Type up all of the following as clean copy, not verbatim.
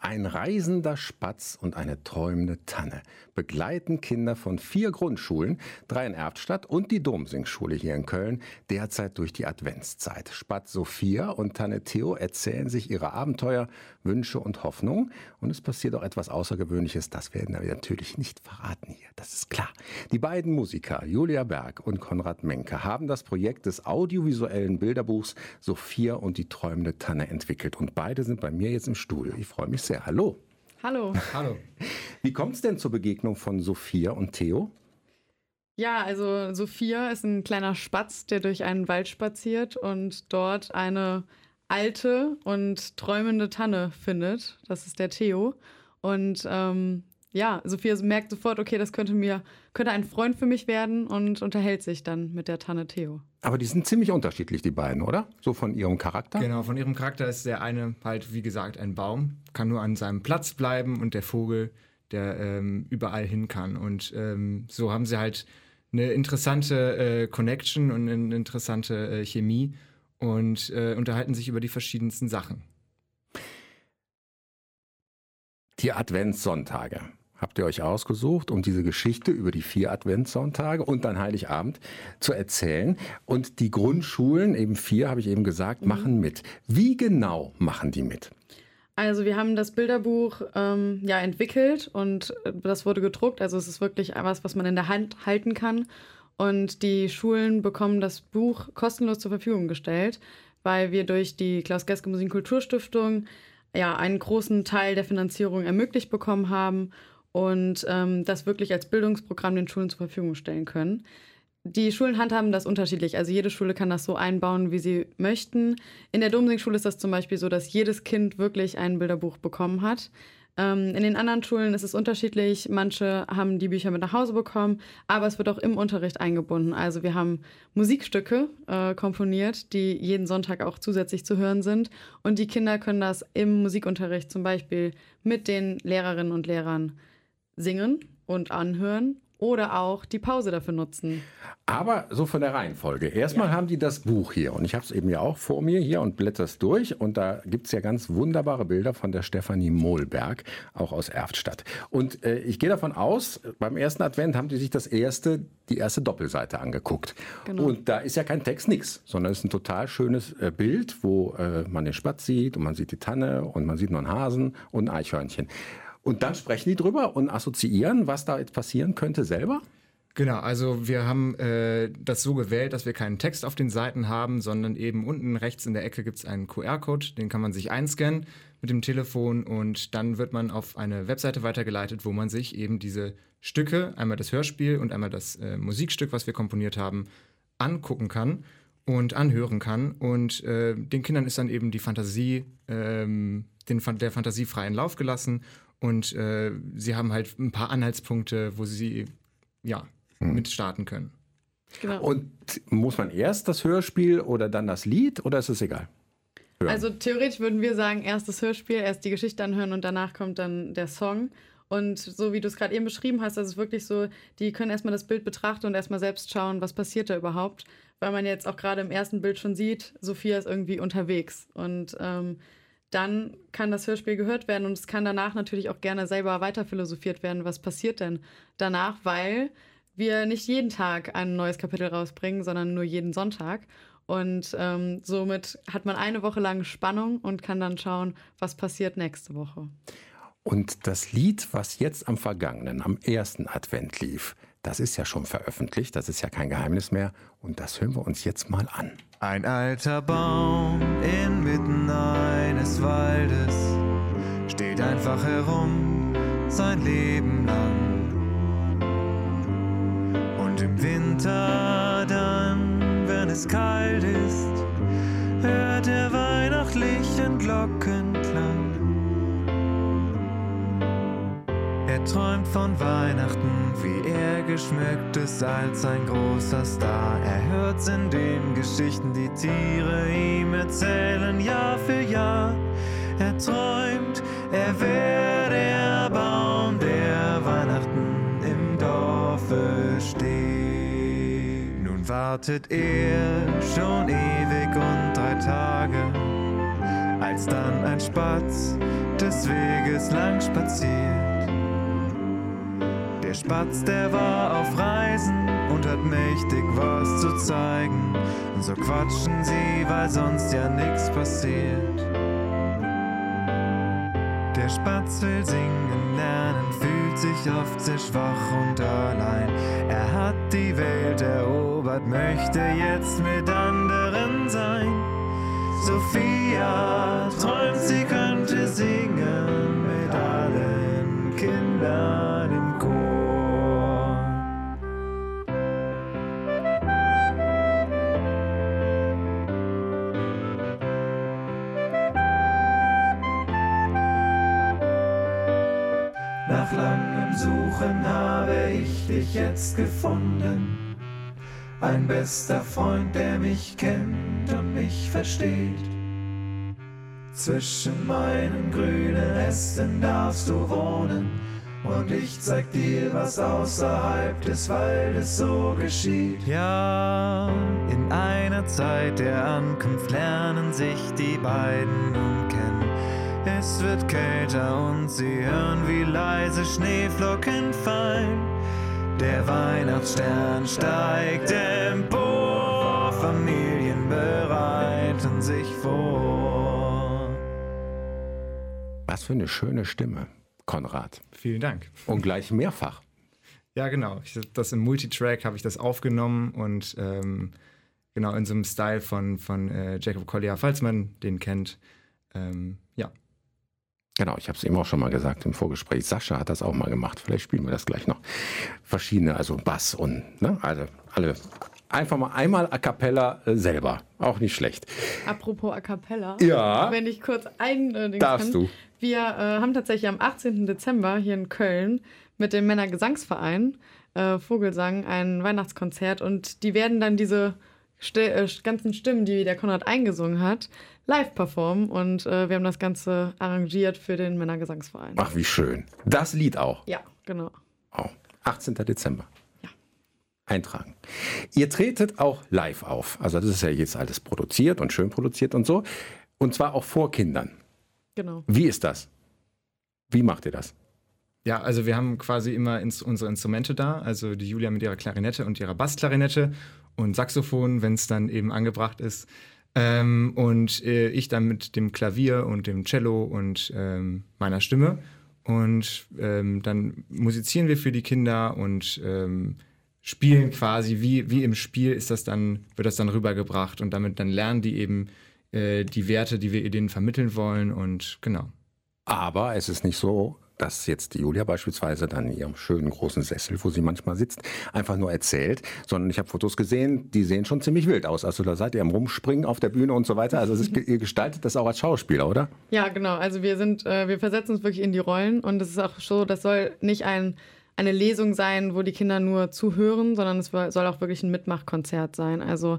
Ein reisender Spatz und eine träumende Tanne begleiten Kinder von 4 Grundschulen, 3 in Erftstadt und die Domsingschule hier in Köln, derzeit durch die Adventszeit. Spatz Sophia und Tanne Theo erzählen sich ihre Abenteuer, Wünsche und Hoffnungen. Und es passiert auch etwas Außergewöhnliches, das werden wir natürlich nicht verraten hier, das ist klar. Die beiden Musiker, Julia Berg und Konrad Menke, haben das Projekt des audiovisuellen Bilderbuchs Sophia und die träumende Tanne entwickelt. Und beide sind bei mir jetzt im Studio. Ich freue mich sehr. Hallo. Hallo. Hallo. Wie kommt es denn zur Begegnung von Sophia und Theo? Ja, also Sophia ist ein kleiner Spatz, der durch einen Wald spaziert und dort eine alte und träumende Tanne findet. Das ist der Theo. Und Sophia merkt sofort, okay, das könnte ein Freund für mich werden und unterhält sich dann mit der Tanne Theo. Aber die sind ziemlich unterschiedlich, die beiden, oder? So von ihrem Charakter? Genau, von ihrem Charakter ist der eine halt, wie gesagt, ein Baum, kann nur an seinem Platz bleiben und der Vogel, der überall hin kann. Und so haben sie halt eine interessante Connection und eine interessante Chemie und unterhalten sich über die verschiedensten Sachen. Die Adventssonntage habt ihr euch ausgesucht, um diese Geschichte über die 4 Adventssonntage und dann Heiligabend zu erzählen. Und die Grundschulen, eben 4, habe ich eben gesagt, machen mit. Wie genau machen die mit? Also wir haben das Bilderbuch entwickelt und das wurde gedruckt. Also es ist wirklich etwas, was man in der Hand halten kann. Und die Schulen bekommen das Buch kostenlos zur Verfügung gestellt, weil wir durch die Klaus Geske Musik- und Kulturstiftung einen großen Teil der Finanzierung ermöglicht bekommen haben und das wirklich als Bildungsprogramm den Schulen zur Verfügung stellen können. Die Schulen handhaben das unterschiedlich. Also jede Schule kann das so einbauen, wie sie möchten. In der Domsingschule ist das zum Beispiel so, dass jedes Kind wirklich ein Bilderbuch bekommen hat. In den anderen Schulen ist es unterschiedlich. Manche haben die Bücher mit nach Hause bekommen, aber es wird auch im Unterricht eingebunden. Also wir haben Musikstücke komponiert, die jeden Sonntag auch zusätzlich zu hören sind. Und die Kinder können das im Musikunterricht zum Beispiel mit den Lehrerinnen und Lehrern singen und anhören oder auch die Pause dafür nutzen. Aber so von der Reihenfolge. Erstmal haben die das Buch hier und ich habe es eben ja auch vor mir hier und blätter es durch und da gibt es ja ganz wunderbare Bilder von der Stefanie Mohlberg, auch aus Erftstadt. Und ich gehe davon aus, beim ersten Advent haben die sich die erste Doppelseite angeguckt. Genau. Und da ist ja kein Text, nix, sondern es ist ein total schönes Bild, wo man den Spatz sieht und man sieht die Tanne und man sieht noch einen Hasen und ein Eichhörnchen. Und dann sprechen die drüber und assoziieren, was da jetzt passieren könnte selber? Genau, also wir haben das so gewählt, dass wir keinen Text auf den Seiten haben, sondern eben unten rechts in der Ecke gibt es einen QR-Code, den kann man sich einscannen mit dem Telefon und dann wird man auf eine Webseite weitergeleitet, wo man sich eben diese Stücke, einmal das Hörspiel und einmal das Musikstück, was wir komponiert haben, angucken kann und anhören kann. Und den Kindern ist dann eben die Fantasie, der Fantasie freien Lauf gelassen. Und sie haben halt ein paar Anhaltspunkte, wo sie mit starten können. Genau. Und muss man erst das Hörspiel oder dann das Lied oder ist es egal? Hören. Also theoretisch würden wir sagen, erst das Hörspiel, erst die Geschichte anhören und danach kommt dann der Song. Und so wie du es gerade eben beschrieben hast, das ist wirklich so, die können erstmal das Bild betrachten und erstmal selbst schauen, was passiert da überhaupt. Weil man jetzt auch gerade im ersten Bild schon sieht, Sophia ist irgendwie unterwegs. Und dann kann das Hörspiel gehört werden und es kann danach natürlich auch gerne selber weiter philosophiert werden, was passiert denn danach, weil wir nicht jeden Tag ein neues Kapitel rausbringen, sondern nur jeden Sonntag. Und somit hat man eine Woche lang Spannung und kann dann schauen, was passiert nächste Woche. Und das Lied, was jetzt am ersten Advent lief, das ist ja schon veröffentlicht, das ist ja kein Geheimnis mehr und das hören wir uns jetzt mal an. Ein alter Baum inmitten eines Waldes steht einfach herum sein Leben lang. Und im Winter dann, wenn es kalt ist, hört er weihnachtlichen Glockenklang. Er träumt von Weihnachten, wie er geschmückt ist als ein großer Star. Er hört's in den Geschichten, die Tiere ihm erzählen, Jahr für Jahr. Er träumt, er wäre der Baum, der Weihnachten im Dorfe steht. Nun wartet er schon ewig und 3 Tage, als dann ein Spatz des eines Weges lang spaziert. Der Spatz, der war auf Reisen und hat mächtig was zu zeigen. Und so quatschen sie, weil sonst ja nix passiert. Der Spatz will singen lernen, fühlt sich oft sehr schwach und allein. Er hat die Welt erobert, möchte jetzt mit anderen sein. Sophia träumt, sie könnte singen mit allen Kindern im Chor. Nach langem Suchen habe ich dich jetzt gefunden. Ein bester Freund, der mich kennt und mich versteht. Zwischen meinen grünen Ästen darfst du wohnen. Und ich zeig dir, was außerhalb des Waldes so geschieht. Ja, in einer Zeit der Ankunft lernen sich die beiden nun kennen. Es wird kälter und sie hören, wie leise Schneeflocken fallen. Der Weihnachtsstern steigt empor, Familien bereiten sich vor. Was für eine schöne Stimme, Konrad. Vielen Dank. Und gleich mehrfach. Ja, genau. Das im Multitrack habe ich das aufgenommen und genau in so einem Style von Jacob Collier, falls man den kennt. Ja. Genau, ich habe es eben auch schon mal gesagt im Vorgespräch. Sascha hat das auch mal gemacht. Vielleicht spielen wir das gleich noch. Verschiedene, also Bass und also alle. Einfach mal einmal a cappella selber. Auch nicht schlecht. Apropos a cappella. Ja. Wenn ich kurz Darfst du. Wir haben tatsächlich am 18. Dezember hier in Köln mit dem Männergesangsverein Vogelsang ein Weihnachtskonzert und die werden dann diese ganzen Stimmen, die der Konrad eingesungen hat, live performen und wir haben das Ganze arrangiert für den Männergesangsverein. Ach, wie schön. Das Lied auch. Ja, genau. Oh, 18. Dezember. Ja. Eintragen. Ihr tretet auch live auf. Also das ist ja jetzt alles produziert und schön produziert und so. Und zwar auch vor Kindern. Genau. Wie ist das? Wie macht ihr das? Ja, also wir haben quasi immer unsere Instrumente da, also die Julia mit ihrer Klarinette und ihrer Bassklarinette und Saxophon, wenn es dann eben angebracht ist. Und ich dann mit dem Klavier und dem Cello und meiner Stimme. Und dann musizieren wir für die Kinder und spielen quasi, wie im Spiel wird das dann rübergebracht und damit dann lernen die eben die Werte, die wir denen vermitteln wollen und genau. Aber es ist nicht so, dass jetzt die Julia beispielsweise dann in ihrem schönen großen Sessel, wo sie manchmal sitzt, einfach nur erzählt, sondern ich habe Fotos gesehen, die sehen schon ziemlich wild aus. Also da seid ihr am Rumspringen auf der Bühne und so weiter. Also ihr gestaltet das auch als Schauspieler, oder? Ja, genau. Also wir versetzen uns wirklich in die Rollen und es ist auch so, das soll nicht eine Lesung sein, wo die Kinder nur zuhören, sondern es soll auch wirklich ein Mitmachkonzert sein. Also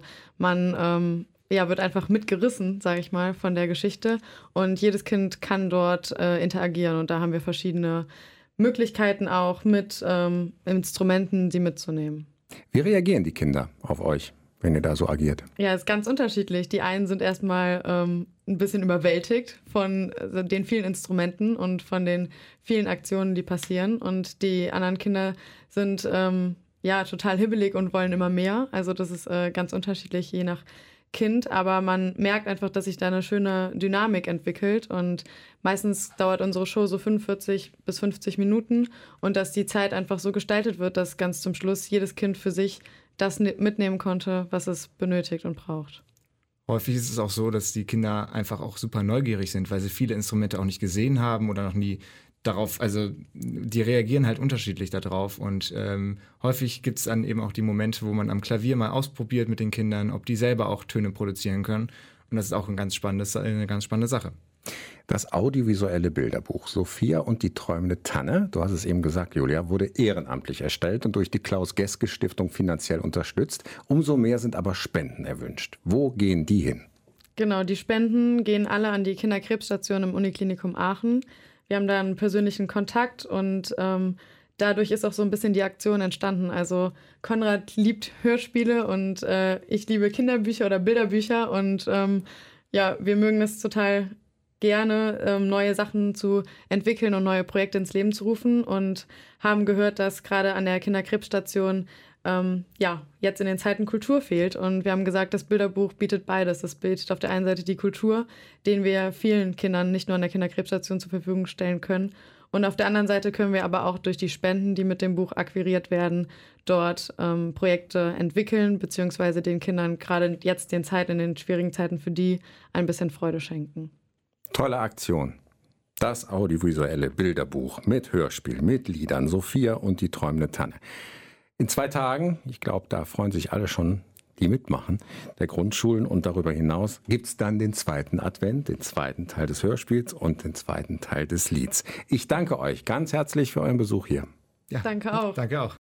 man wird einfach mitgerissen, sage ich mal, von der Geschichte. Und jedes Kind kann dort interagieren. Und da haben wir verschiedene Möglichkeiten auch mit Instrumenten, die mitzunehmen. Wie reagieren die Kinder auf euch, wenn ihr da so agiert? Ja, ist ganz unterschiedlich. Die einen sind erstmal ein bisschen überwältigt von den vielen Instrumenten und von den vielen Aktionen, die passieren. Und die anderen Kinder sind total hibbelig und wollen immer mehr. Also das ist ganz unterschiedlich, je nach Kind, aber man merkt einfach, dass sich da eine schöne Dynamik entwickelt und meistens dauert unsere Show so 45 bis 50 Minuten und dass die Zeit einfach so gestaltet wird, dass ganz zum Schluss jedes Kind für sich das mitnehmen konnte, was es benötigt und braucht. Häufig ist es auch so, dass die Kinder einfach auch super neugierig sind, weil sie viele Instrumente auch nicht gesehen haben oder noch nie darauf, also die reagieren halt unterschiedlich darauf und häufig gibt es dann eben auch die Momente, wo man am Klavier mal ausprobiert mit den Kindern, ob die selber auch Töne produzieren können und das ist auch eine ganz spannende Sache. Das audiovisuelle Bilderbuch Sophia und die träumende Tanne, du hast es eben gesagt, Julia, wurde ehrenamtlich erstellt und durch die Klaus-Geske-Stiftung finanziell unterstützt. Umso mehr sind aber Spenden erwünscht. Wo gehen die hin? Genau, die Spenden gehen alle an die Kinderkrebsstation im Uniklinikum Aachen. Wir haben da einen persönlichen Kontakt und dadurch ist auch so ein bisschen die Aktion entstanden. Also Konrad liebt Hörspiele und ich liebe Kinderbücher oder Bilderbücher und wir mögen es total gerne, neue Sachen zu entwickeln und neue Projekte ins Leben zu rufen und haben gehört, dass gerade an der Kinderkrebsstation jetzt in den Zeiten Kultur fehlt. Und wir haben gesagt, das Bilderbuch bietet beides. Das bietet auf der einen Seite die Kultur, den wir vielen Kindern nicht nur an der Kinderkrebsstation zur Verfügung stellen können. Und auf der anderen Seite können wir aber auch durch die Spenden, die mit dem Buch akquiriert werden, dort Projekte entwickeln, beziehungsweise den Kindern gerade jetzt in den schwierigen Zeiten für die ein bisschen Freude schenken. Tolle Aktion. Das audiovisuelle Bilderbuch mit Hörspiel, mit Liedern, Sophia und die träumende Tanne. In 2 Tagen, ich glaube, da freuen sich alle schon, die mitmachen, der Grundschulen. Und darüber hinaus gibt es dann den 2. Advent, den 2. Teil des Hörspiels und den 2. Teil des Lieds. Ich danke euch ganz herzlich für euren Besuch hier. Ja, Danke auch. Danke auch.